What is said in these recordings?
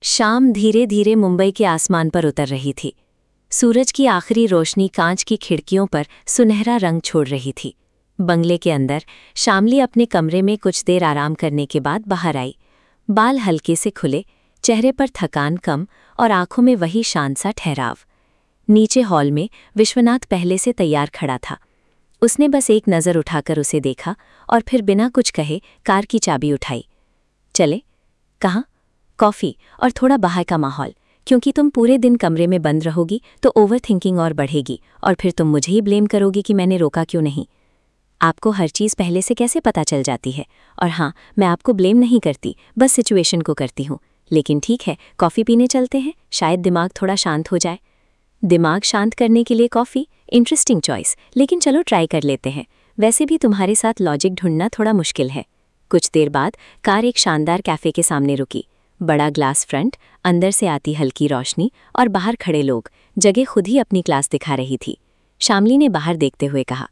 शाम धीरे धीरे मुंबई के आसमान पर उतर रही थी। सूरज की आखिरी रोशनी कांच की खिड़कियों पर सुनहरा रंग छोड़ रही थी। बंगले के अंदर शामली अपने कमरे में कुछ देर आराम करने के बाद बाहर आई। बाल हल्के से खुले, चेहरे पर थकान कम और आंखों में वही शांत सा ठहराव। नीचे हॉल में विश्वनाथ पहले से तैयार खड़ा था। उसने बस एक नज़र उठाकर उसे देखा और फिर बिना कुछ कहे कार की चाबी उठाई। चले? कहाँ? कॉफ़ी और थोड़ा बाहर का माहौल, क्योंकि तुम पूरे दिन कमरे में बंद रहोगी तो ओवर थिंकिंग और बढ़ेगी और फिर तुम मुझे ही ब्लेम करोगी कि मैंने रोका क्यों नहीं। आपको हर चीज़ पहले से कैसे पता चल जाती है। और हाँ, मैं आपको ब्लेम नहीं करती, बस सिचुएशन को करती हूँ। लेकिन ठीक है, कॉफ़ी पीने चलते हैं, शायद दिमाग थोड़ा शांत हो जाए। दिमाग शांत करने के लिए कॉफ़ी? इंटरेस्टिंग चॉइस, लेकिन चलो ट्राई कर लेते हैं। वैसे भी तुम्हारे साथ लॉजिक ढूंढना थोड़ा मुश्किल है। कुछ देर बाद कार एक शानदार कैफ़े के सामने रुकी। बड़ा ग्लास फ्रंट, अंदर से आती हल्की रोशनी और बाहर खड़े लोग। जगह खुद ही अपनी क्लास दिखा रही थी। शामली ने बाहर देखते हुए कहा,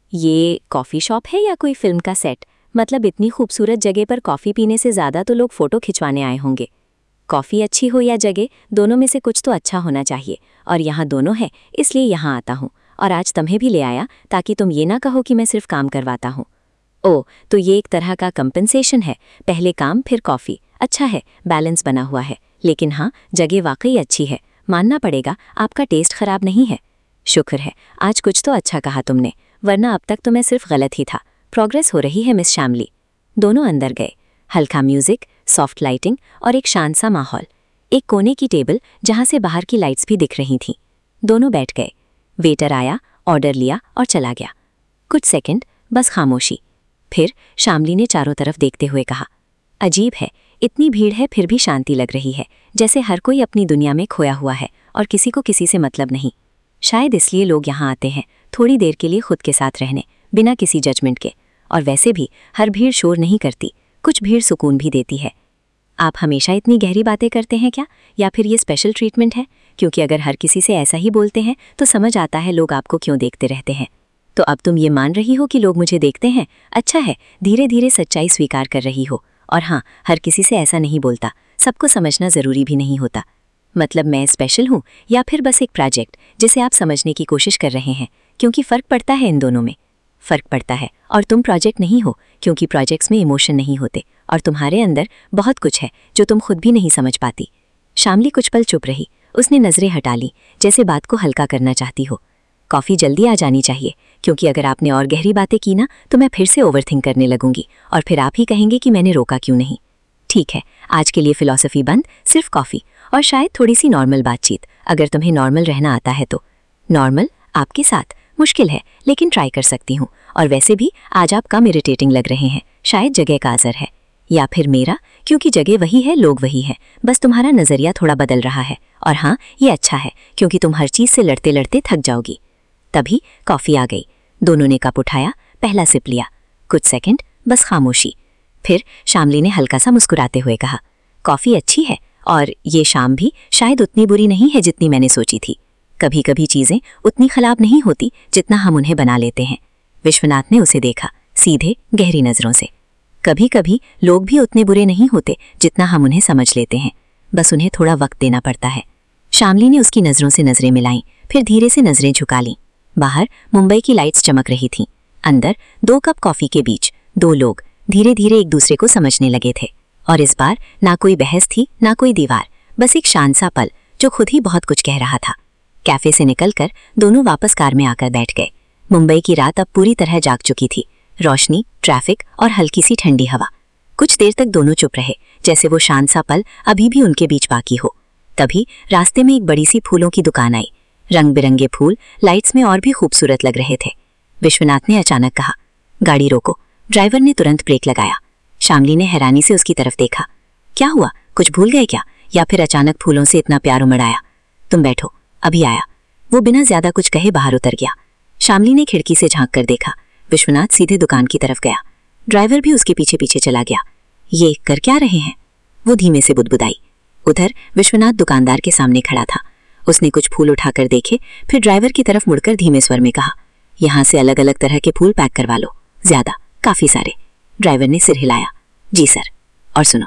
ये कॉफ़ी शॉप है या कोई फिल्म का सेट? मतलब इतनी खूबसूरत जगह पर कॉफ़ी पीने से ज़्यादा तो लोग फ़ोटो खिंचवाने आए होंगे। कॉफ़ी अच्छी हो या जगह, दोनों में से कुछ तो अच्छा होना चाहिए, और यहाँ दोनों है, इसलिए यहाँ आता हूँ। और आज तुम्हें भी ले आया ताकि तुम ये ना कहो कि मैं सिर्फ काम करवाता हूँ। ओह, तो ये एक तरह का कंपनसेशन है, पहले काम फिर कॉफ़ी। अच्छा है, बैलेंस बना हुआ है। लेकिन हाँ, जगह वाकई अच्छी है, मानना पड़ेगा, आपका टेस्ट खराब नहीं है। शुक्र है, आज कुछ तो अच्छा कहा तुमने, वरना अब तक तो मैं सिर्फ गलत ही था। प्रोग्रेस हो रही है मिस शामली। दोनों अंदर गए। हल्का म्यूजिक, सॉफ्ट लाइटिंग और एक शांत सा माहौल। एक कोने की टेबल जहाँ से बाहर की लाइट्स भी दिख रही थीं। दोनों बैठ गए। वेटर आया, ऑर्डर लिया और चला गया। कुछ सेकंड बस खामोशी। फिर शामली ने चारों तरफ देखते हुए कहा, अजीब है, इतनी भीड़ है फिर भी शांति लग रही है, जैसे हर कोई अपनी दुनिया में खोया हुआ है और किसी को किसी से मतलब नहीं। शायद इसलिए लोग यहाँ आते हैं, थोड़ी देर के लिए खुद के साथ रहने, बिना किसी जजमेंट के। और वैसे भी हर भीड़ शोर नहीं करती, कुछ भीड़ सुकून भी देती है। आप हमेशा इतनी गहरी बातें करते हैं क्या, या फिर ये स्पेशल ट्रीटमेंट है? क्योंकि अगर हर किसी से ऐसा ही बोलते हैं तो समझ आता है लोग आपको क्यों देखते रहते हैं। तो अब तुम ये मान रही हो कि लोग मुझे देखते हैं? अच्छा है, धीरे धीरे सच्चाई स्वीकार कर रही हो। और हाँ, हर किसी से ऐसा नहीं बोलता, सबको समझना ज़रूरी भी नहीं होता। मतलब मैं स्पेशल हूँ या फिर बस एक प्रोजेक्ट जिसे आप समझने की कोशिश कर रहे हैं? क्योंकि फ़र्क पड़ता है इन दोनों में। फ़र्क पड़ता है, और तुम प्रोजेक्ट नहीं हो, क्योंकि प्रोजेक्ट्स में इमोशन नहीं होते, और तुम्हारे अंदर बहुत कुछ है जो तुम खुद भी नहीं समझ पाती। शामली कुछ पल चुप रही। उसने नज़रें हटा ली, जैसे बात को हल्का करना चाहती हो। कॉफ़ी जल्दी आ जानी चाहिए, क्योंकि अगर आपने और गहरी बातें की ना तो मैं फिर से ओवरथिंक करने लगूंगी, और फिर आप ही कहेंगे कि मैंने रोका क्यों नहीं। ठीक है, आज के लिए फ़िलॉसफी बंद, सिर्फ कॉफ़ी और शायद थोड़ी सी नॉर्मल बातचीत, अगर तुम्हें नॉर्मल रहना आता है तो। नॉर्मल आपके साथ मुश्किल है, लेकिन ट्राई कर सकती हूँ। और वैसे भी आज आप कम इरिटेटिंग लग रहे हैं, शायद जगह का असर है, या फिर मेरा, क्योंकि जगह वही है, लोग वही हैं, बस तुम्हारा नज़रिया थोड़ा बदल रहा है। और हाँ, ये अच्छा है, क्योंकि तुम हर चीज़ से लड़ते लड़ते थक जाओगी। तभी कॉफ़ी आ गई। दोनों ने कप उठाया, पहला सिप लिया। कुछ सेकंड बस खामोशी। फिर शामली ने हल्का सा मुस्कुराते हुए कहा, कॉफ़ी अच्छी है, और ये शाम भी शायद उतनी बुरी नहीं है जितनी मैंने सोची थी। कभी कभी चीज़ें उतनी खराब नहीं होती जितना हम उन्हें बना लेते हैं। विश्वनाथ ने उसे देखा, सीधे गहरी नज़रों से। कभी कभी लोग भी उतने बुरे नहीं होते जितना हम उन्हें समझ लेते हैं, बस उन्हें थोड़ा वक्त देना पड़ता है। शामली ने उसकी नज़रों से नज़रें मिलाईं, फिर धीरे से नज़रें झुका लीं। बाहर मुंबई की लाइट्स चमक रही थीं। अंदर 2 कप कॉफ़ी के बीच 2 लोग धीरे धीरे एक दूसरे को समझने लगे थे। और इस बार ना कोई बहस थी, ना कोई दीवार, बस एक शांत सा पल जो खुद ही बहुत कुछ कह रहा था। कैफ़े से निकलकर दोनों वापस कार में आकर बैठ गए। मुंबई की रात अब पूरी तरह जाग चुकी थी। रोशनी, ट्रैफिक और हल्की सी ठंडी हवा। कुछ देर तक दोनों चुप रहे, जैसे वो शांत सा पल अभी भी उनके बीच बाकी हो। तभी रास्ते में एक बड़ी सी फूलों की दुकान आई। रंग बिरंगे फूल लाइट्स में और भी खूबसूरत लग रहे थे। विश्वनाथ ने अचानक कहा, गाड़ी रोको। ड्राइवर ने तुरंत ब्रेक लगाया। शामली ने हैरानी से उसकी तरफ देखा। क्या हुआ, कुछ भूल गए क्या, या फिर अचानक फूलों से इतना प्यार उमड़ आया? तुम बैठो, अभी आया। वो बिना ज्यादा कुछ कहे बाहर उतर गया। शामली ने खिड़की से झांक कर देखा। विश्वनाथ सीधे दुकान की तरफ गया। ड्राइवर भी उसके पीछे पीछे चला गया। ये कर क्या रहे हैं? वो धीमे से बुदबुदाई। उधर विश्वनाथ दुकानदार के सामने खड़ा था। उसने कुछ फूल उठाकर देखे, फिर ड्राइवर की तरफ मुड़कर धीमे स्वर में कहा, यहाँ से अलग अलग तरह के फूल पैक करवा लो, ज्यादा, काफी सारे। ड्राइवर ने सिर हिलाया। जी सर। और सुनो,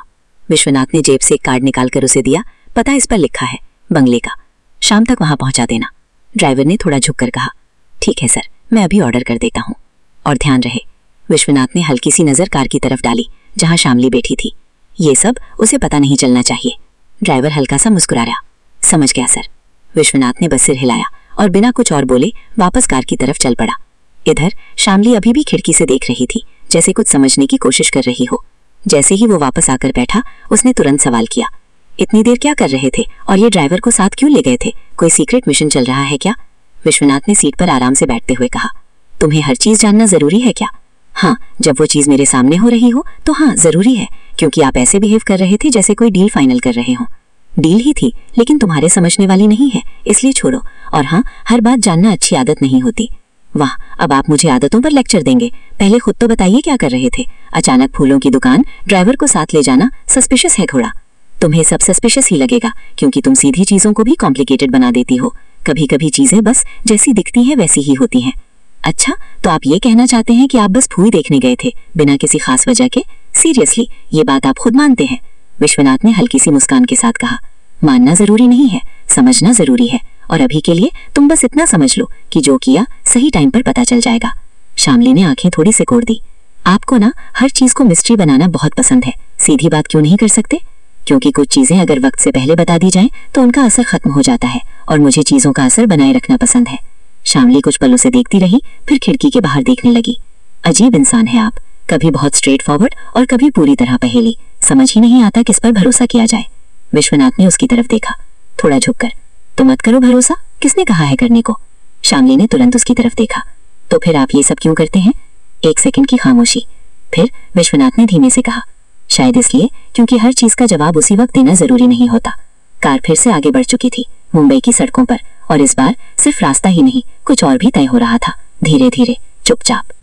विश्वनाथ ने जेब से एक कार्ड निकालकर उसे दिया। पता इस पर लिखा है, बंगले का। शाम तक वहां पहुंचा देना। ड्राइवर ने थोड़ा झुककर कहा, ठीक है सर, मैं अभी ऑर्डर कर देता हूँ। और ध्यान रहे। विश्वनाथ ने हल्की सी नजर कार की तरफ डाली जहां शामली बैठी थी। ये सब उसे पता नहीं चलना चाहिए। ड्राइवर हल्का सा मुस्कुराया। समझ गया सर। विश्वनाथ ने बस सिर हिलाया और बिना कुछ और बोले वापस कार की तरफ चल पड़ा। इधर शामली अभी भी खिड़की से देख रही थी, जैसे कुछ समझने की कोशिश कर रही हो। जैसे ही वो वापस आकर बैठा, उसने तुरंत सवाल किया, इतनी देर क्या कर रहे थे और ये ड्राइवर को साथ क्यों ले गए थे? कोई सीक्रेट मिशन चल रहा है क्या? विश्वनाथ ने सीट पर आराम से बैठते हुए कहा, तुम्हें हर चीज जानना जरूरी है क्या? हाँ, जब वो चीज मेरे सामने हो रही हो तो हाँ जरूरी है, क्योंकि आप ऐसे बिहेव कर रहे थे जैसे कोई डील फाइनल कर रहे हो। डील ही थी, लेकिन तुम्हारे समझने वाली नहीं है, इसलिए छोड़ो। और हाँ, हर बात जानना अच्छी आदत नहीं होती। वाह, अब आप मुझे आदतों पर लेक्चर देंगे। पहले खुद तो बताइए क्या कर रहे थे? अचानक फूलों की दुकान, ड्राइवर को साथ ले जाना सस्पिशियस है थोड़ा। तुम्हें सब सस्पिशियस ही लगेगा, क्योंकि तुम सीधी चीजों को भी कॉम्प्लिकेटेड बना देती हो। कभी कभी चीजें बस जैसी दिखती हैं वैसी ही होती हैं। अच्छा, तो आप ये कहना चाहते हैं कि आप बस फूई देखने गए थे बिना किसी खास वजह के? सीरियसली, ये बात आप खुद मानते हैं? विश्वनाथ ने हल्की सी मुस्कान के साथ कहा, मानना जरूरी नहीं है, समझना जरूरी है। और अभी के लिए तुम बस इतना समझ लो कि जो किया सही टाइम पर पता चल जाएगा। शामली ने आंखें थोड़ी सिकोड़ दी। आपको ना हर चीज को मिस्ट्री बनाना बहुत पसंद है। सीधी बात क्यों नहीं कर सकते? क्योंकि कुछ चीजें अगर वक्त से पहले बता दी जाएं तो उनका असर खत्म हो जाता है, और मुझे चीजों का असर बनाए रखना पसंद है। शामली कुछ पलों से देखती रही, फिर खिड़की के बाहर देखने लगी। अजीब इंसान है आप, कभी बहुत स्ट्रेट फॉरवर्ड और कभी पूरी तरह पहेली। समझ ही नहीं आता किस पर भरोसा किया जाए। विश्वनाथ ने उसकी तरफ देखा, थोड़ा झुककर। तो मत करो भरोसा, किसने कहा है करने को? शामली ने तुरंत उसकी तरफ देखा। तो फिर आप ये सब क्यों करते हैं? एक सेकंड की खामोशी। फिर विश्वनाथ ने धीमे से कहा, शायद इसलिए क्योंकि हर चीज का जवाब उसी वक्त देना जरूरी नहीं होता। कार फिर से आगे बढ़ चुकी थी मुंबई की सड़कों पर, और इस बार सिर्फ रास्ता ही नहीं, कुछ और भी तय हो रहा था, धीरे धीरे, चुपचाप।